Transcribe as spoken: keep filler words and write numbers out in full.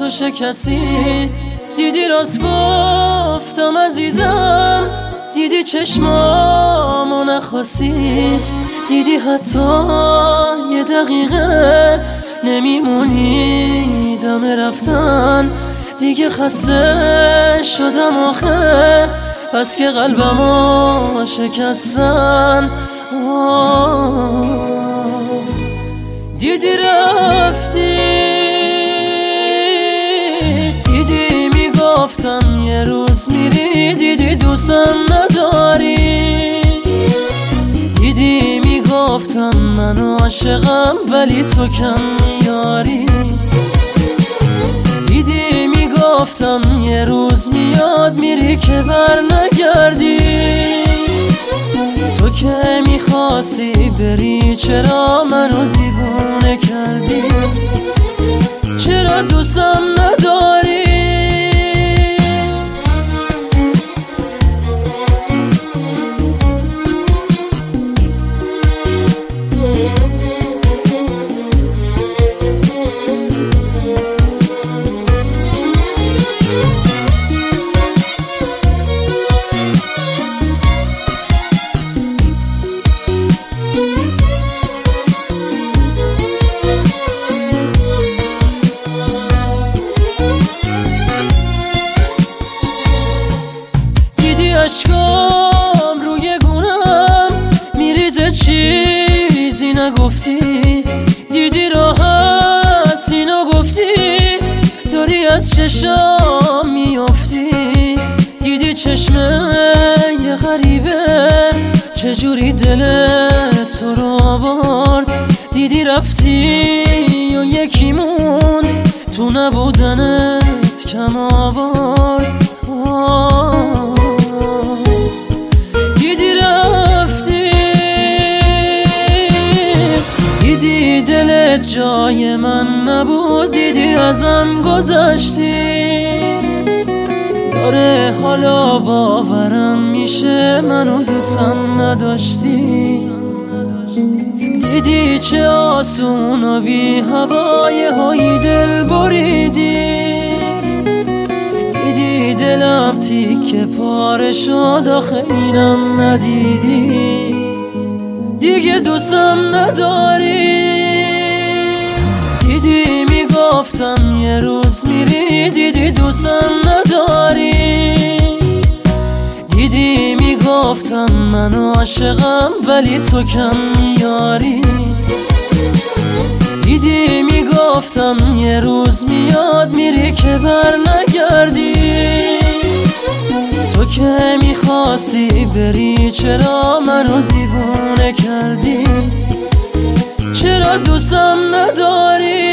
تو شکستی. دیدی راست گفتم عزیزم، دیدی چشمامو نخواستی. دیدی حتی یه دقیقه نمیمونی دم رفتن. دیگه خسته شدم آخه، بس که قلبمو شکستن. دیدی رفتی، دیدی میگفتم یه روز میری. دیدی دوستم نداری، دیدی میگفتم من عاشقم ولی تو کم میاری. دیدی میگفتم یه روز میاد میری که بر نگردی. تو که میخواستی بری چرا منو دیوونه کردی؟ چرا دوستم نداری؟ اشکام روی گونم میریزه چیزی نگفتی. دیدی راحت اینو گفتی، داری از چشام میافتی. دیدی چشمه یه غریبه چجوری دل تو رو آورد. دیدی رفتی و یکی موند تو نبودنت کم آورد. دلت جای من نبود، دیدی ازم گذشتی. داره حالا باورم میشه منو دوستم نداشتی. دیدی چه آسون و بی هوای هایی دل بریدی. دیدی دلم تیکه پاره شد آخه اینم ندیدی. دیگه دوستم نداری. دیدی میگفتم یه روز میری، دیدی دوستم نداری. دیدی میگفتم من عاشقم ولی تو کم میاری. دیدی میگفتم یه روز میاد میری که بر نگردی. تو که میخواستی بری چرا منو دیوونه کردی؟ چرا دوستم نداری؟